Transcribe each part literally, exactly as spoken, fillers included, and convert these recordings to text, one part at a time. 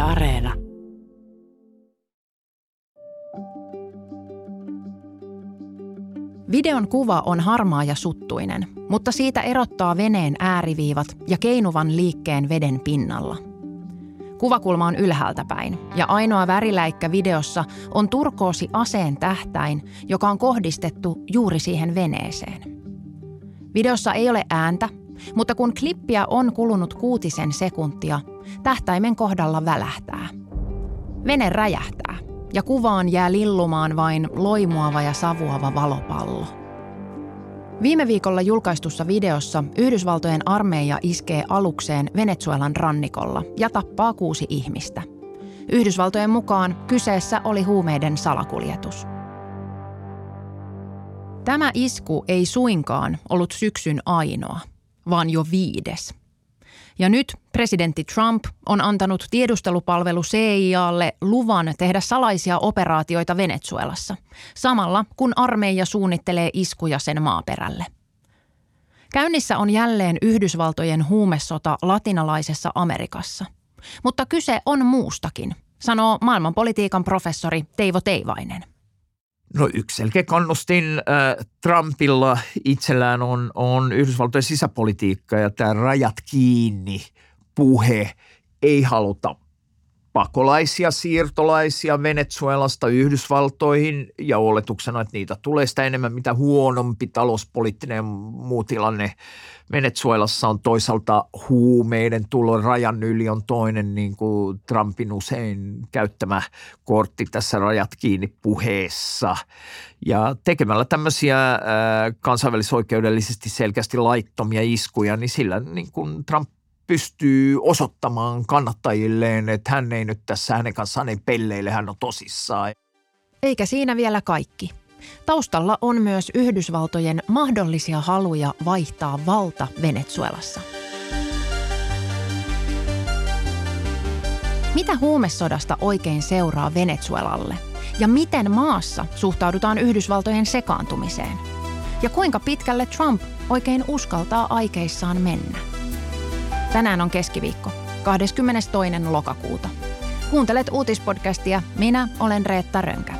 Areena. Videon kuva on harmaa ja suttuinen, mutta siitä erottaa veneen ääriviivat ja keinuvan liikkeen veden pinnalla. Kuvakulma on ylhäältä päin ja ainoa väriläikkä videossa on turkoosi aseen tähtäin, joka on kohdistettu juuri siihen veneeseen. Videossa ei ole ääntä, mutta kun klippiä on kulunut kuutisen sekuntia, tähtäimen kohdalla välähtää. Vene räjähtää ja kuvaan jää lillumaan vain loimuava ja savuava valopallo. Viime viikolla julkaistussa videossa Yhdysvaltojen armeija iskee alukseen Venezuelan rannikolla ja tappaa kuusi ihmistä. Yhdysvaltojen mukaan kyseessä oli huumeiden salakuljetus. Tämä isku ei suinkaan ollut syksyn ainoa, vaan jo viides. Ja nyt presidentti Trump on antanut tiedustelupalvelu C I A:lle luvan tehdä salaisia operaatioita Venezuelassa, samalla kun armeija suunnittelee iskuja sen maaperälle. Käynnissä on jälleen Yhdysvaltojen huumesota latinalaisessa Amerikassa. Mutta kyse on muustakin, sanoo maailmanpolitiikan professori Teivo Teivainen. No yksi selkeä kannustin äh, Trumpilla itsellään on, on Yhdysvaltojen sisäpolitiikka ja tämä rajat kiinni puhe. Ei haluta pakolaisia, siirtolaisia Venezuelasta Yhdysvaltoihin ja oletuksena, että niitä tulee sitä enemmän, mitä huonompi talouspoliittinen ja muu tilanne Venezuelassa on. Toisaalta huumeiden tulo rajan yli on toinen niin kuin Trumpin usein käyttämä kortti tässä rajat kiinni puheessa. Ja tekemällä tämmöisiä äh, kansainvälisoikeudellisesti selkeästi laittomia iskuja, niin sillä niin kuin Trump pystyy osoittamaan kannattajilleen, että hän ei nyt tässä hänen kanssaan ei pelleile, hän on tosissaan. Eikä siinä vielä kaikki. Taustalla on myös Yhdysvaltojen mahdollisia haluja vaihtaa valta Venezuelassa. Mitä huumesodasta oikein seuraa Venezuelalle? Ja miten maassa suhtaudutaan Yhdysvaltojen sekaantumiseen? Ja kuinka pitkälle Trump oikein uskaltaa aikeissaan mennä? Tänään on keskiviikko, kahdeskymmenestoinen lokakuuta. Kuuntelet uutispodcastia, minä olen Reetta Rönkä.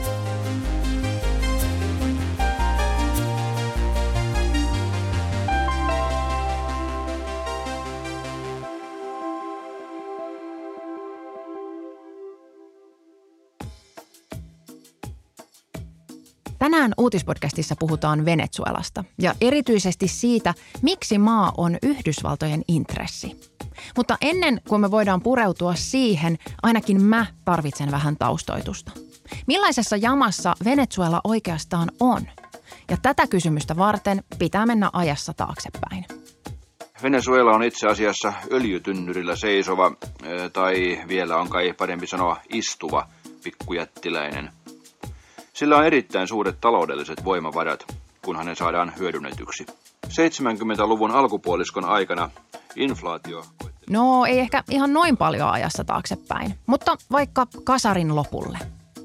Tänään uutispodcastissa puhutaan Venezuelasta ja erityisesti siitä, miksi maa on Yhdysvaltojen intressi. Mutta ennen kuin me voidaan pureutua siihen, ainakin mä tarvitsen vähän taustoitusta. Millaisessa jamassa Venezuela oikeastaan on? Ja tätä kysymystä varten pitää mennä ajassa taaksepäin. Venezuela on itse asiassa öljytynnyrillä seisova, tai vielä on kai parempi sanoa istuva pikkujättiläinen. Sillä on erittäin suuret taloudelliset voimavarat, kunhan ne saadaan hyödynnetyksi. seitsemänkymmentäluvun alkupuoliskon aikana inflaatio... No ei ehkä ihan noin paljon ajassa taaksepäin, mutta vaikka kasarin lopulle.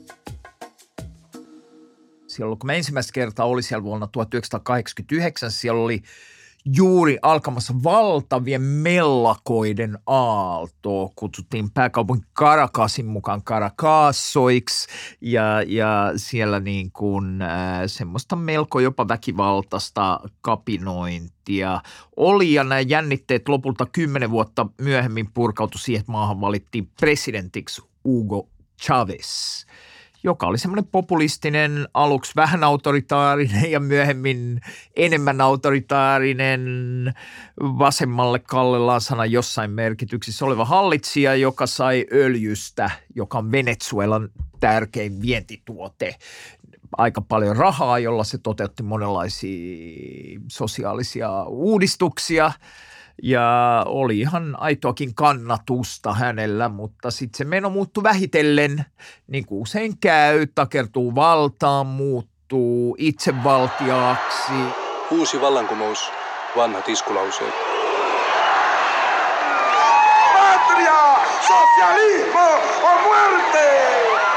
Silloin kun mä ensimmäistä kertaa oli siellä vuonna tuhatyhdeksänsataakahdeksankymmentäyhdeksän, siellä oli juuri alkamassa valtavien mellakoiden aalto. Kutsuttiin pääkaupungin Caracasin mukaan Caracasoiksi ja, ja siellä niin kuin äh, semmoista melko jopa väkivaltaista kapinointia oli. Ja nämä jännitteet lopulta kymmenen vuotta myöhemmin purkautui siihen, että maahan valittiin presidentiksi Hugo Chávez, joka oli semmoinen populistinen, aluksi vähän autoritaarinen ja myöhemmin enemmän autoritaarinen, vasemmalle kallellaan sana jossain merkityksissä oleva hallitsija, joka sai öljystä, joka on Venezuelan tärkein vientituote, aika paljon rahaa, jolla se toteutti monenlaisia sosiaalisia uudistuksia. Ja oli ihan aitoakin kannatusta hänellä, mutta sitten se meno muuttui vähitellen, niin kuin usein käy, takertuu valtaan, muuttuu itsevaltiaaksi. Uusi vallankumous, vanhat iskulauseet. Patria, socialismo o muerte!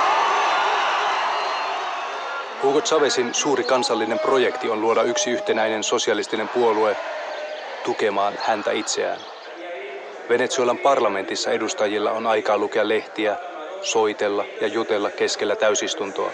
Hugo Chávezin suuri kansallinen projekti on luoda yksi yhtenäinen sosialistinen puolue tukemaan häntä itseään. Venezuelan parlamentissa edustajilla on aikaa lukea lehtiä, soitella ja jutella keskellä täysistuntoa.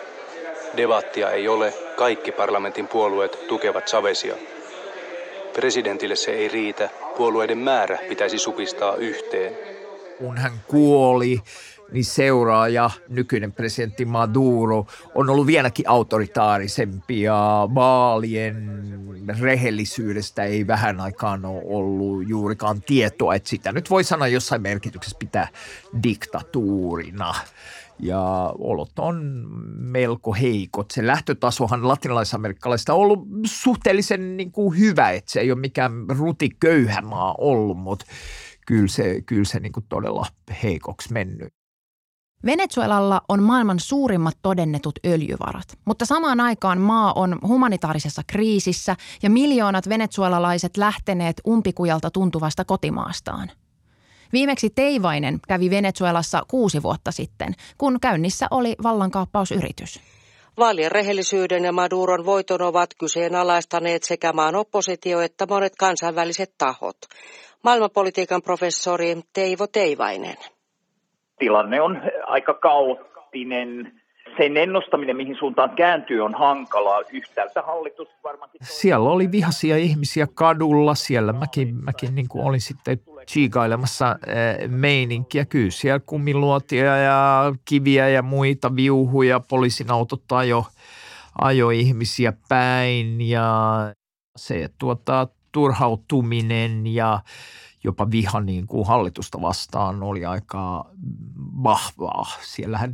Debattia ei ole, kaikki parlamentin puolueet tukevat Chávezia. Presidentille se ei riitä, puolueiden määrä pitäisi supistaa yhteen. Kun hän kuoli, niin seuraaja, nykyinen presidentti Maduro, on ollut vieläkin autoritaarisempi ja vaalien rehellisyydestä ei vähän aikaan ole ollut juurikaan tietoa, että sitä nyt voi sanoa jossain merkityksessä pitää diktatuurina. Ja olot on melko heikot. Se lähtötasohan latinalaisamerikkalaisista on ollut suhteellisen niin kuin hyvä, että se ei ole mikään rutiköyhä maa ollut, mutta kyllä se, kyllä se niin kuin todella heikoksi mennyt. Venezuelalla on maailman suurimmat todennetut öljyvarat, mutta samaan aikaan maa on humanitaarisessa kriisissä ja miljoonat venezuelalaiset lähteneet umpikujalta tuntuvasta kotimaastaan. Viimeksi Teivainen kävi Venezuelassa kuusi vuotta sitten, kun käynnissä oli vallankaappausyritys. Vaalien rehellisyyden ja Maduron voiton ovat kyseenalaistaneet sekä maan oppositio että monet kansainväliset tahot. Maailmanpolitiikan professori Teivo Teivainen. Tilanne on aika kaoottinen. Sen ennustaminen, mihin suuntaan kääntyy, on hankalaa. Yhtäältä hallitus varmaankin... Siellä oli vihaisia ihmisiä kadulla. Siellä mäkin, mäkin niin kuin olin sitten chiikailemassa meininkiä. Kyllä siellä kumiluotia ja kiviä ja muita viuhuja. Poliisin autot ajo, ajo ihmisiä päin ja se tuota, turhautuminen ja jopa viha niin kuin hallitusta vastaan oli aika vahvaa. Siellähän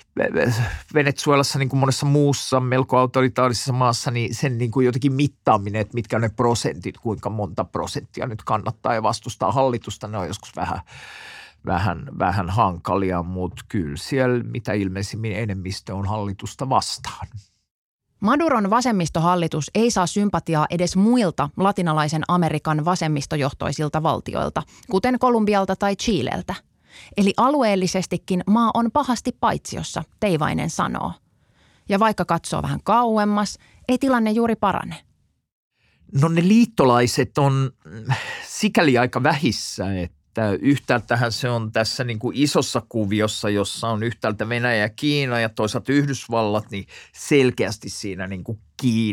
Venezuelassa niin kuin monessa muussa melko autoritaarisessa maassa, niin sen niin kuin jotenkin mittaaminen, että mitkä on ne prosentit, kuinka monta prosenttia nyt kannattaa ja vastustaa hallitusta, ne on joskus vähän, vähän, vähän hankalia, mutta kyllä siellä mitä ilmeisimmin enemmistö on hallitusta vastaan. Maduron vasemmistohallitus ei saa sympatiaa edes muilta latinalaisen Amerikan vasemmistojohtoisilta valtioilta, kuten Kolumbialta tai Chileltä. Eli alueellisestikin maa on pahasti paitsiossa, Teivainen sanoo. Ja vaikka katsoo vähän kauemmas, ei tilanne juuri parane. No ne liittolaiset on sikäli aika vähissä, että yhtäältähän se on tässä niin kuin isossa kuviossa, jossa on yhtäältä Venäjä ja Kiina ja toisaalta Yhdysvallat, niin selkeästi siinä niin kuin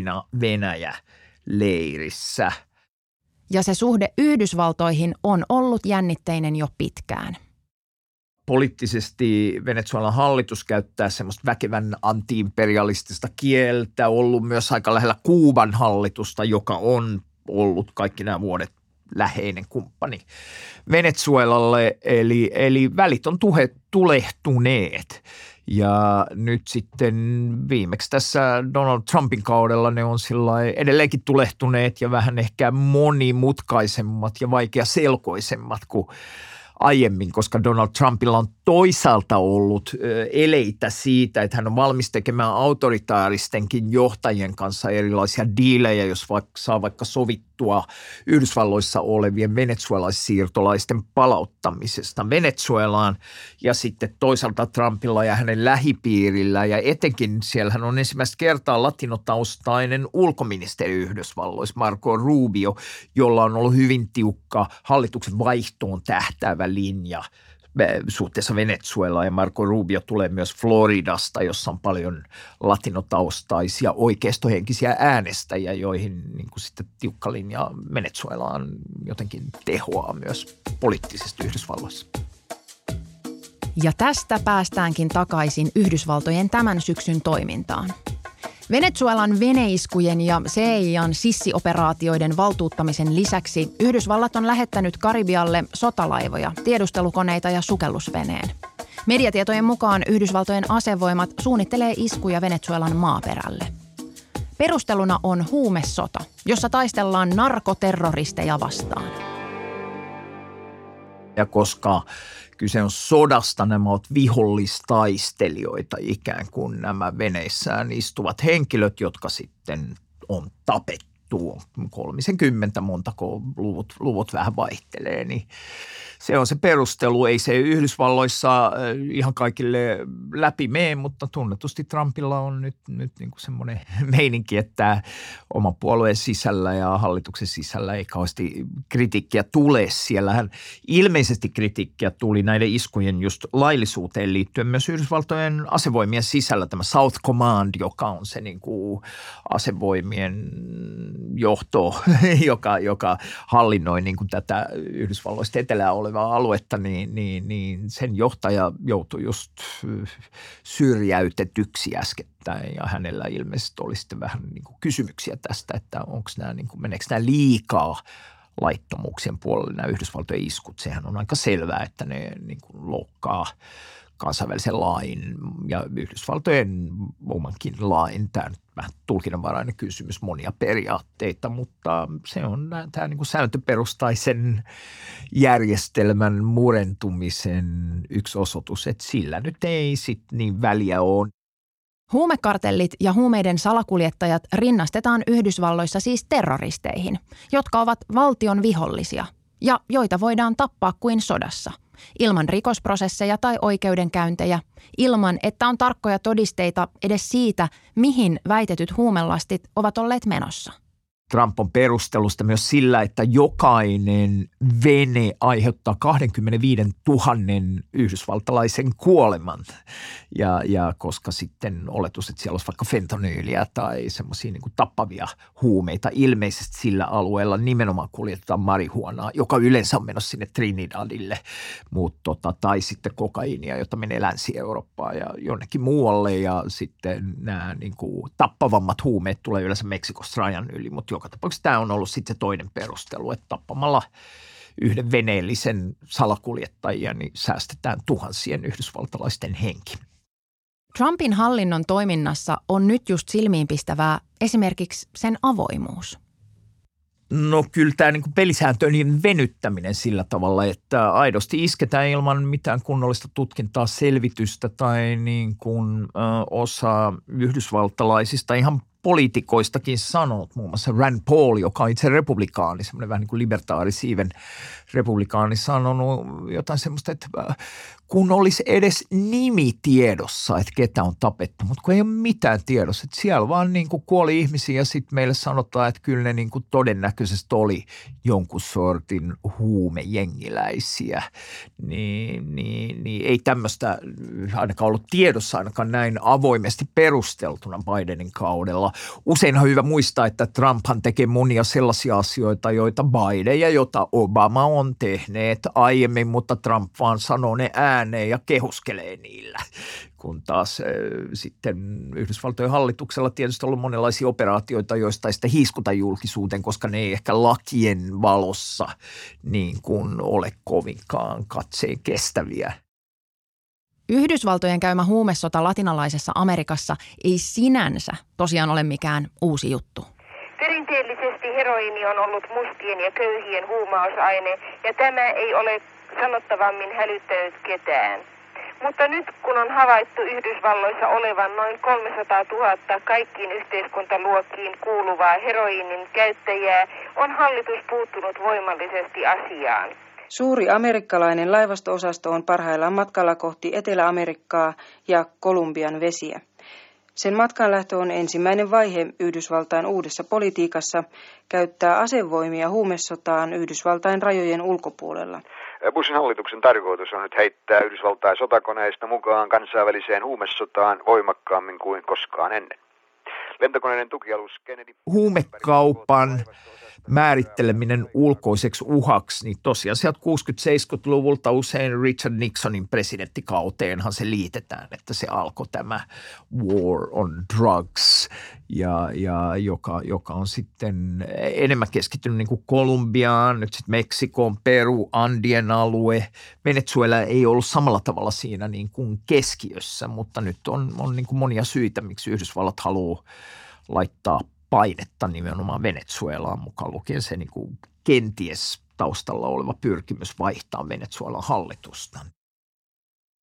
Kiina-Venäjä-leirissä. Ja se suhde Yhdysvaltoihin on ollut jännitteinen jo pitkään. Poliittisesti Venezuelan hallitus käyttää semmoista väkevän anti-imperialistista kieltä, ollut myös aika lähellä Kuuban hallitusta, joka on ollut kaikki nämä vuodet läheinen kumppani Venezuelalle, eli, eli välit on tuhe, tulehtuneet. Ja nyt sitten viimeksi tässä Donald Trumpin kaudella ne on sillai edelleenkin tulehtuneet ja vähän ehkä monimutkaisemmat ja vaikeaselkoisemmat kuin aiemmin, koska Donald Trumpilla on toisaalta ollut eleitä siitä, että hän on valmis tekemään autoritaaristenkin johtajien kanssa erilaisia diilejä, jos vaikka saa vaikka sovittua Yhdysvalloissa olevien venezuelaissiirtolaisten palauttamisesta Venezuelaan ja sitten toisaalta Trumpilla ja hänen lähipiirillä ja etenkin siellähän on ensimmäistä kertaa latinotaustainen ulkoministeri Yhdysvalloissa Marco Rubio, jolla on ollut hyvin tiukka hallituksen vaihtoon tähtäävä linja suhteessa Venezuelaan ja Marco Rubio tulee myös Floridasta, jossa on paljon latinotaustaisia oikeistohenkisiä äänestäjiä, joihin niin kuin sitten tiukka linja Venezuelaan jotenkin tehoaa myös poliittisesti Yhdysvalloissa. Ja tästä päästäänkin takaisin Yhdysvaltojen tämän syksyn toimintaan. Venezuelan veneiskujen ja C I A:n sissioperaatioiden valtuuttamisen lisäksi Yhdysvallat on lähettänyt Karibialle sotalaivoja, tiedustelukoneita ja sukellusveneen. Mediatietojen mukaan Yhdysvaltojen asevoimat suunnittelee iskuja Venezuelan maaperälle. Perusteluna on huumesota, jossa taistellaan narkoterroristeja vastaan. Ja koska kyse on sodasta, nämä ovat vihollistaistelijoita ikään kuin nämä veneissään istuvat henkilöt, jotka sitten on tapettu. muuttuu. Kolmisenkymmentä montako luvut, luvut vähän vaihtelee, niin se on se perustelu. Ei se Yhdysvalloissa ihan kaikille läpi mene, mutta tunnetusti Trumpilla on nyt, nyt niin kuin semmoinen meininki, että oma puolueen sisällä ja hallituksen sisällä ei kauheasti kritiikkiä tule. Siellähän ilmeisesti kritiikkiä tuli näiden iskujen just laillisuuteen liittyen myös Yhdysvaltojen asevoimien sisällä. Tämä South Command, joka on se niin kuin asevoimien johto, joka, joka hallinnoi niin kuin tätä Yhdysvalloista etelää olevaa aluetta, niin, niin, niin sen johtaja joutui just syrjäytetyksi äskettäin ja hänellä ilmeisesti oli sitten vähän niin kuin kysymyksiä tästä, että onko nämä, niin kuin, meneekö nämä liikaa laittomuuksien puolelle nämä Yhdysvaltojen iskut. Sehän on aika selvää, että ne niin kuin loukkaa kansainvälisen lain ja Yhdysvaltojen omankin lain. Tämä on vähän tulkinnanvarainen kysymys, monia periaatteita, mutta se on tämä niin kuin sääntöperustaisen järjestelmän murentumisen yksi osoitus, että sillä nyt ei sitten niin väliä ole. Huumekartellit ja huumeiden salakuljettajat rinnastetaan Yhdysvalloissa siis terroristeihin, jotka ovat valtion vihollisia ja joita voidaan tappaa kuin sodassa, ilman rikosprosesseja tai oikeudenkäyntejä, ilman että on tarkkoja todisteita edes siitä, mihin väitetyt huumelastit ovat olleet menossa. Trump on perustelusta myös sillä, että jokainen vene aiheuttaa kaksikymmentäviisituhatta yhdysvaltalaisen kuoleman. Ja, ja koska sitten oletus, että siellä olisi vaikka fentanyyliä tai semmoisia niin kuin tappavia huumeita, ilmeisesti sillä alueella nimenomaan kuljetetaan marihuonaa, joka yleensä on menossa sinne Trinidadille, mutta tota, tai sitten kokaiinia, jota menee Länsi-Eurooppaan ja jonnekin muualle. Ja sitten nämä niin kuin tappavammat huumeet tulee yleensä Meksikosta rajan yli, mutta joka tapauksessa tämä on ollut sitten se toinen perustelu, että tappamalla yhden veneellisen salakuljettajia niin säästetään tuhansien yhdysvaltalaisten henki. Trumpin hallinnon toiminnassa on nyt just silmiinpistävää esimerkiksi sen avoimuus. No kyllä tämä niin kuin pelisääntöjen venyttäminen sillä tavalla, että aidosti isketään ilman mitään kunnollista tutkintaa, selvitystä tai niin kuin, ö, osa yhdysvaltalaisista ihan poliitikoistakin sanonut, muun muassa Rand Paul, joka on itse republikaani, semmoinen vähän niin kuin libertaarisiiven republikaani, sanonut jotain semmoista, että kun olisi edes nimi tiedossa, että ketä on tapettu, mutta kun ei ole mitään tiedossa, että siellä vaan niin kuin kuoli ihmisiä ja sitten meille sanotaan, että kyllä ne niin kuin todennäköisesti oli jonkun sortin huumejengiläisiä, niin, niin, niin ei tämmöistä ainakaan ollut tiedossa ainakaan näin avoimesti perusteltuna Bidenin kaudella. Usein on hyvä muistaa, että Trumphan tekee monia sellaisia asioita, joita Biden ja jota Obama on tehneet aiemmin, mutta Trump vaan sanoo ne ääneen ja kehuskelee niillä. Kun taas äh, sitten Yhdysvaltojen hallituksella tietysti on ollut monenlaisia operaatioita, joista ei sitä hiiskuta julkisuuteen, koska ne ei ehkä lakien valossa niin kuin ole kovinkaan katseen kestäviä. Yhdysvaltojen käymä huumesota latinalaisessa Amerikassa ei sinänsä tosiaan ole mikään uusi juttu. Perinteellisesti heroiini on ollut mustien ja köyhien huumausaine ja tämä ei ole sanottavammin hälyttänyt ketään. Mutta nyt kun on havaittu Yhdysvalloissa olevan noin kolmesataatuhatta kaikkiin yhteiskuntaluokkiin kuuluvaa heroiinin käyttäjää, on hallitus puuttunut voimallisesti asiaan. Suuri amerikkalainen laivasto-osasto on parhaillaan matkalla kohti Etelä-Amerikkaa ja Kolumbian vesiä. Sen matkanlähtö on ensimmäinen vaihe Yhdysvaltain uudessa politiikassa käyttää asevoimia huumesotaan Yhdysvaltain rajojen ulkopuolella. Bushin hallituksen tarkoitus on nyt heittää Yhdysvaltain sotakoneista mukaan kansainväliseen huumesotaan voimakkaammin kuin koskaan ennen. Lentokoneiden tukialus Kennedy... Huumekaupan määritteleminen ulkoiseksi uhaksi, niin tosiaan sieltä kuusikymmentä-seitsemänkymmentäluvulta usein Richard Nixonin presidenttikauteenhan se liitetään, että se alkoi tämä war on drugs, ja, ja joka, joka on sitten enemmän keskittynyt niin kuin Kolumbiaan, nyt sitten Meksikoon, Peru, Andien alue. Venezuela ei ollut samalla tavalla siinä niin kuin keskiössä, mutta nyt on, on niin kuin monia syitä, miksi Yhdysvallat haluaa laittaa painetta nimenomaan Venezuelaan, mukaan lukien se niin kuin kenties taustalla oleva pyrkimys vaihtaa Venezuelan hallitusta.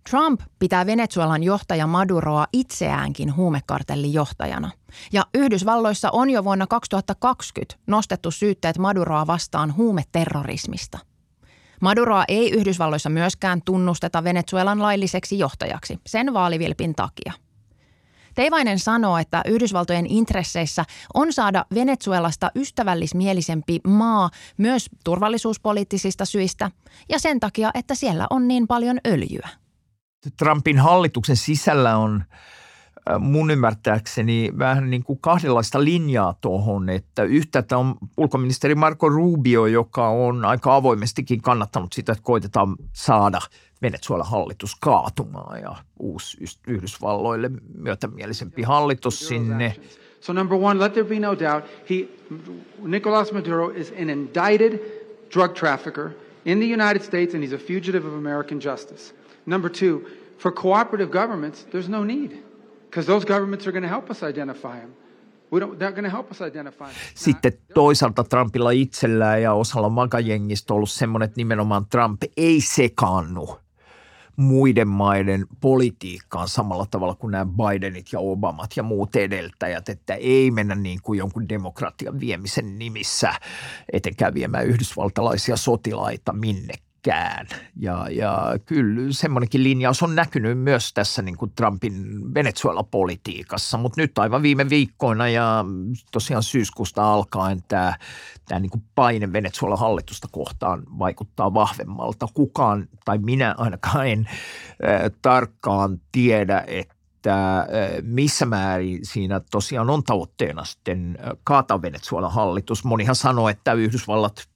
Trump pitää Venezuelan johtaja Maduroa itseäänkin huumekartellin johtajana. Ja Yhdysvalloissa on jo vuonna kaksituhattakaksikymmentä nostettu syytteet Maduroa vastaan huumeterrorismista. Maduroa ei Yhdysvalloissa myöskään tunnusteta Venezuelan lailliseksi johtajaksi sen vaalivilpin takia. Teivainen sanoo, että Yhdysvaltojen intresseissä on saada Venezuelasta ystävällismielisempi maa myös turvallisuuspoliittisista syistä ja sen takia, että siellä on niin paljon öljyä. Trumpin hallituksen sisällä on mun ymmärtääkseni vähän niin kuin kahdenlaista linjaa tuohon, että yhtäältä on ulkoministeri Marco Rubio, joka on aika avoimestikin kannattanut sitä, että koitetaan saada Venezuelan hallitus kaatumaan ja uusi Yhdysvalloille myötämielisempi hallitus sinne. So number one, let there be no doubt, he, Nicolas Maduro is an indicted drug trafficker in the United States and he's a fugitive of American justice. Number two, for cooperative governments, there's no need because those governments are going to help us identify him. We don't, they're going to help us identify him. Sitten toisaalta Trumpilla itsellään ja osalla magajengistä on ollut semmoinen, että nimenomaan Trump ei sekaannu muiden maiden politiikkaan samalla tavalla kuin nämä Bidenit ja Obamat ja muut edeltäjät, että ei mennä niin kuin jonkun demokratian viemisen nimissä etenkään viemään yhdysvaltalaisia sotilaita minnekään. Ja, ja kyllä semmoinenkin linjaus on näkynyt myös tässä niin kuin Trumpin Venezuela-politiikassa, mutta nyt aivan viime viikkoina ja tosiaan syyskuusta alkaen tämä, tämä niin kuin paine Venezuelan hallitusta kohtaan vaikuttaa vahvemmalta. Kukaan tai minä ainakaan en äh, tarkkaan tiedä, että missä määrin siinä tosiaan on tavoitteena sitten kaataa Venezuelan hallitus. Monihan sanoo, että Yhdysvallat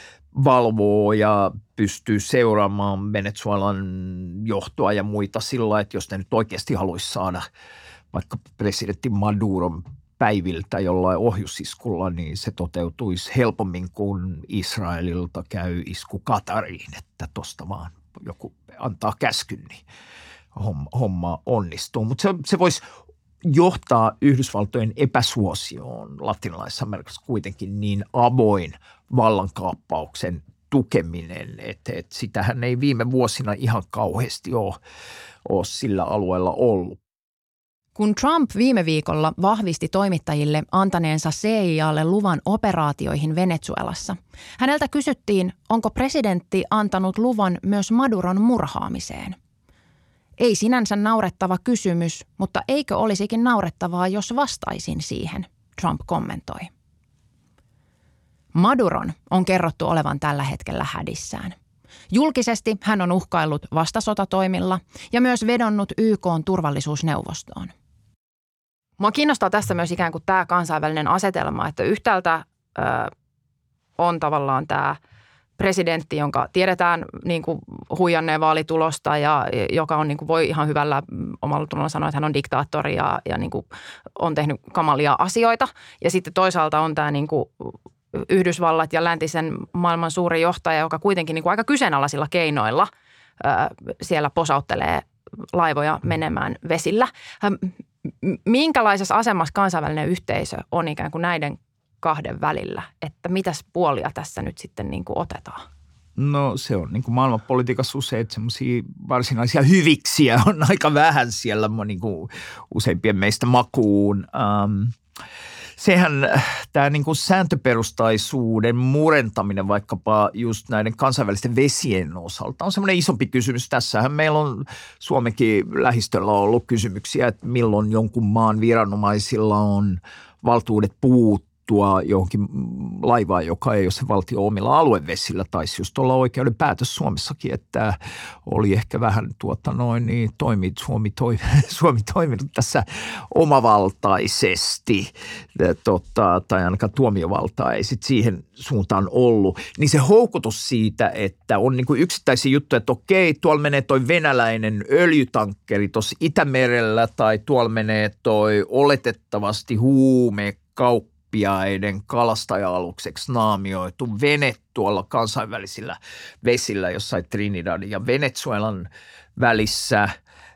valvoo ja pystyy seuraamaan Venezuelan johtoa ja muita sillä, että jos ne nyt oikeasti haluaisi saada vaikka presidentti Maduron päiviltä jollain ohjusiskulla, niin se toteutuisi helpommin kuin Israelilta käy isku Katariin, että tuosta vaan joku antaa käskyn, niin homma, homma onnistuu. Mutta se, se voisi johtaa Yhdysvaltojen epäsuosioon latinalaisessa Amerikassa kuitenkin niin avoin vallankaappauksen tukeminen, että, että sitähän ei viime vuosina ihan kauheasti ole, ole sillä alueella ollut. Kun Trump viime viikolla vahvisti toimittajille antaneensa C I A:lle luvan operaatioihin Venezuelassa, häneltä kysyttiin, onko presidentti antanut luvan myös Maduron murhaamiseen. Ei sinänsä naurettava kysymys, mutta eikö olisikin naurettavaa, jos vastaisin siihen, Trump kommentoi. Maduron on kerrottu olevan tällä hetkellä hädissään. Julkisesti hän on uhkaillut vastasotatoimilla ja myös vedonnut Y K:n turvallisuusneuvostoon. Mua kiinnostaa tässä myös ikään kuin tämä kansainvälinen asetelma, että yhtäältä ö, on tavallaan tämä presidentti, jonka tiedetään niin kuin huijanneen vaalitulosta ja joka on, niin kuin voi ihan hyvällä omalla tunnolla sanoa, että hän on diktaattori ja, ja niin kuin on tehnyt kamalia asioita. Ja sitten toisaalta on tämä niin kuin Yhdysvallat ja läntisen maailman suuri johtaja, joka kuitenkin niin kuin aika kyseenalaisilla keinoilla ää, siellä posauttelee laivoja menemään vesillä. Minkälaisessa asemassa kansainvälinen yhteisö on ikään kuin näiden kahden välillä, että mitäs puolia tässä nyt sitten niin kuin otetaan? No se on niin kuin maailmanpolitiikassa usein, että semmoisia varsinaisia hyviksiä on aika vähän siellä niin kuin useimpien meistä makuun. Um, sehän tämä niin kuin sääntöperustaisuuden murentaminen vaikkapa just näiden kansainvälisten vesien osalta on semmoinen isompi kysymys. Tässähän meillä on Suomenkin lähistöllä ollut kysymyksiä, että milloin jonkun maan viranomaisilla on valtuudet puuttua johonkin laivaan, joka ei ole se valtio omilla aluevesillä. Taisi just olla oikeuden päätös Suomessakin, että oli ehkä vähän tuota noin, niin toimi, Suomi, toi, Suomi toiminut tässä omavaltaisesti, tota, tai ainakaan tuomiovaltaa ei sitten siihen suuntaan ollut. Niin se houkutus siitä, että on niin kuin yksittäisiä juttuja, että okei, tuolla menee toi venäläinen öljytankkeri tuossa Itämerellä, tai tuolla menee toi oletettavasti huume kauppiaiden kalastaja-alukseksi naamioitu vene tuolla kansainvälisillä vesillä jossain Trinidadin ja Venezuelan välissä,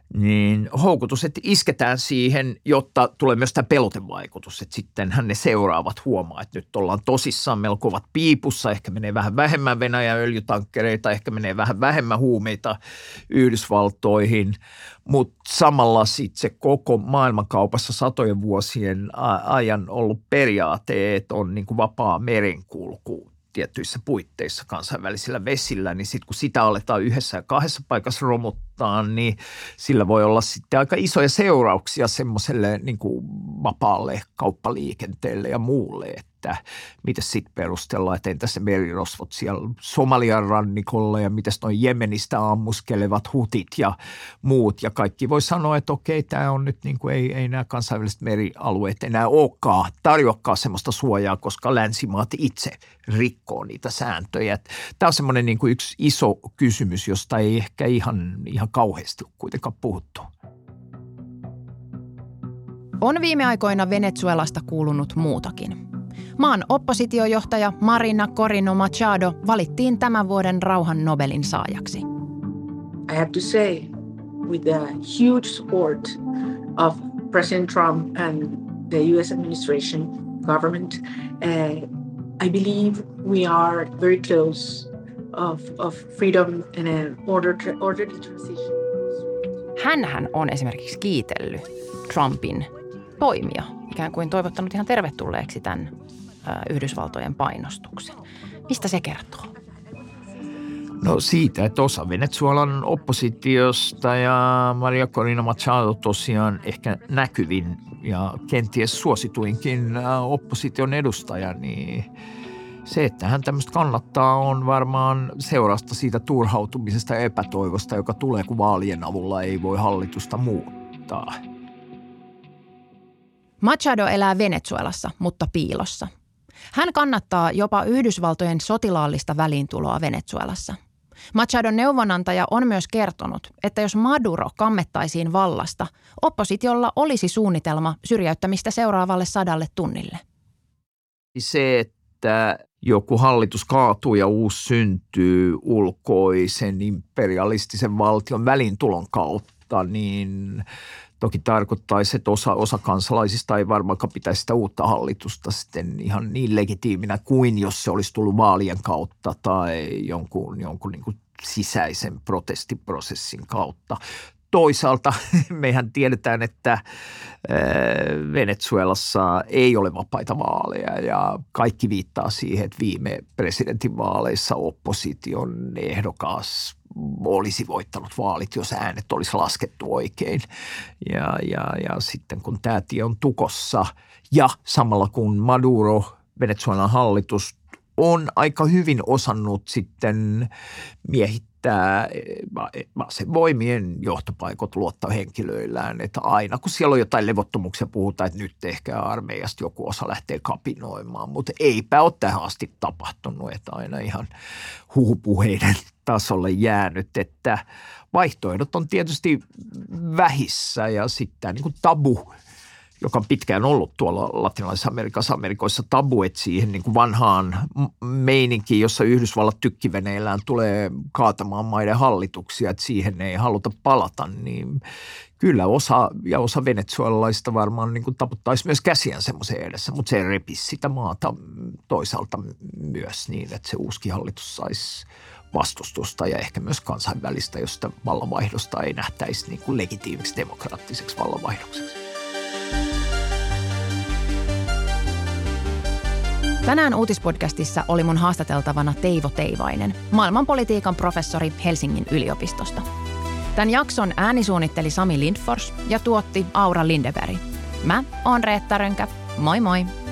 niin houkutus, että isketään siihen, jotta tulee myös tämä pelotevaikutus, että sittenhän ne seuraavat huomaa, että nyt ollaan tosissaan, meillä kovat piipussa, ehkä menee vähän vähemmän Venäjän öljytankkereita, ehkä menee vähän vähemmän huumeita Yhdysvaltoihin, mutta samalla sitten se koko maailmankaupassa satojen vuosien ajan ollut periaate, että on niin kuin vapaa merenkulku tiettyissä puitteissa kansainvälisillä vesillä, niin sitten kun sitä aletaan yhdessä ja kahdessa paikassa romuttaa, niin sillä voi olla sitten aika isoja seurauksia semmoiselle niin kuin vapaalle kauppaliikenteelle ja muulle, että miten sitten perustellaan, että entäs se merirosvot siellä Somalian rannikolla ja mitäs noin Jemenistä ammuskelevat hutit ja muut ja kaikki voi sanoa, että okei, tämä on nyt niin kuin ei, ei nämä kansainväliset merialueet enää olekaan, tarjoakaan semmoista suojaa, koska länsimaat itse rikkoo niitä sääntöjä. Tämä on semmoinen niin kuin yksi iso kysymys, josta ei ehkä ihan, ihan kauheasti kuitenkaan puhuttu. On viime aikoina Venezuelasta kuulunut muutakin. Maan oppositiojohtaja Marina Corina Machado valittiin tämän vuoden rauhan Nobelin saajaksi. I have to say, with the huge support of President Trump and the U S administration, government, uh, I believe we are very close of, of freedom and an order, orderly transition. Hänhän on esimerkiksi kiitellyt Trumpin toimia, ikään kuin toivottanut ihan tervetulleeksi tämän Yhdysvaltojen painostuksen. Mistä se kertoo? No siitä, että osa Venezuelan oppositiosta ja Maria Corina Machado tosiaan ehkä näkyvin ja kenties suosituinkin opposition edustaja, niin se, että hän tämmöistä kannattaa, on varmaan seurausta siitä turhautumisesta ja epätoivosta, joka tulee, kun vaalien avulla ei voi hallitusta muuttaa. Machado elää Venezuelassa, mutta piilossa. Hän kannattaa jopa Yhdysvaltojen sotilaallista väliintuloa Venezuelassa. Machadon neuvonantaja on myös kertonut, että jos Maduro kammettaisiin vallasta, oppositiolla olisi suunnitelma syrjäyttämistä seuraavalle sadalle tunnille. Se, että joku hallitus kaatuu ja uusi syntyy ulkoisen imperialistisen valtion väliintulon kautta, niin toki tarkoittaisi, että osa, osa kansalaisista ei varmaankaan pitäisi sitä uutta hallitusta sitten ihan niin legitiiminä kuin jos se olisi tullut vaalien kautta tai jonkun, jonkun niin kuin sisäisen protestiprosessin kautta. Toisaalta mehän tiedetään, että Venezuelassa ei ole vapaita vaaleja ja kaikki viittaa siihen, että viime presidentinvaaleissa opposition ehdokas olisi voittanut vaalit, jos äänet olisi laskettu oikein. Ja, ja, ja sitten kun tämä tie on tukossa ja samalla kun Maduro, Venezuelan hallitus, on aika hyvin osannut sitten miehittää asevoimien johtopaikat luottohenkilöillään, että aina kun siellä on jotain levottomuuksia, puhutaan, että nyt ehkä armeijasta joku osa lähtee kapinoimaan, mutta eipä ole tähän asti tapahtunut, että aina ihan huhupuheiden tasolle jäänyt, että vaihtoehdot on tietysti vähissä ja sitten niin kuin tabu, joka on pitkään ollut tuolla latinalaisessa Amerikassa, Amerikoissa tabu, että siihen niin kuin vanhaan meininkiin, jossa Yhdysvallat tykkiveneillään tulee kaatamaan maiden hallituksia, että siihen ei haluta palata, niin kyllä osa ja osa venezuelalaista varmaan niin kuin taputtaisi myös käsiään semmoisen edessä, mutta se repisi sitä maata toisaalta myös niin, että se uusi hallitus saisi vastustusta ja ehkä myös kansainvälistä, jos sitä vallanvaihdosta ei nähtäisi niin kuin legitiimiksi demokraattiseksi vallanvaihdokseksi. Tänään uutispodcastissa oli mun haastateltavana Teivo Teivainen, maailmanpolitiikan professori Helsingin yliopistosta. Tämän jakson äänisuunnitteli Sami Lindfors ja tuotti Aura Lindeberg. Mä oon Reetta Rönkä. Moi moi!